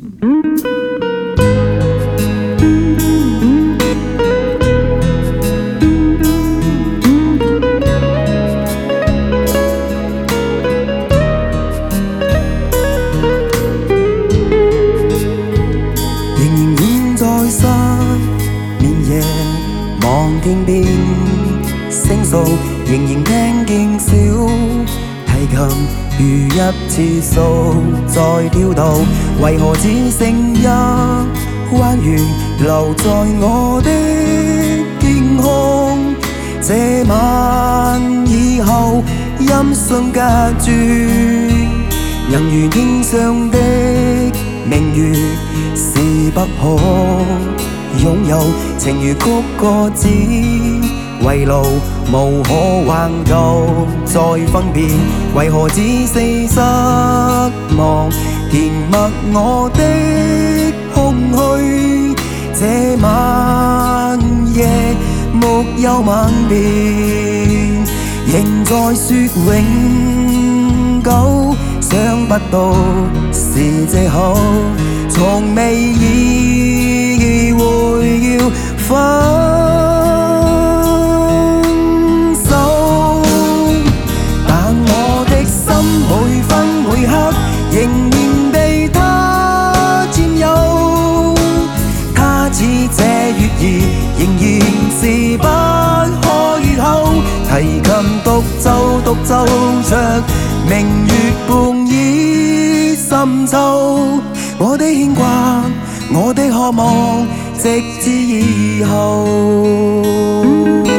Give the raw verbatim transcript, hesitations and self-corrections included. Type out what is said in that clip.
望天邊星數，仍然聽見小提琴如泣次數在跳動，為何只剩一彎月留在我的天空？這晚以後音訊隔絕，能如天上的明月是不可擁有，情如曲個只為路，無可挽救再分辨，為何只是失望填密我的空虛？這晚夜木有晚變，仍在説永久，想不到是藉口，從未意會要分手，但我的心每分每刻仍然被他佔有，他似這月兒仍然是不開口，提琴獨奏獨奏着明月半倚深秋，我的牽掛我的渴望直至以後。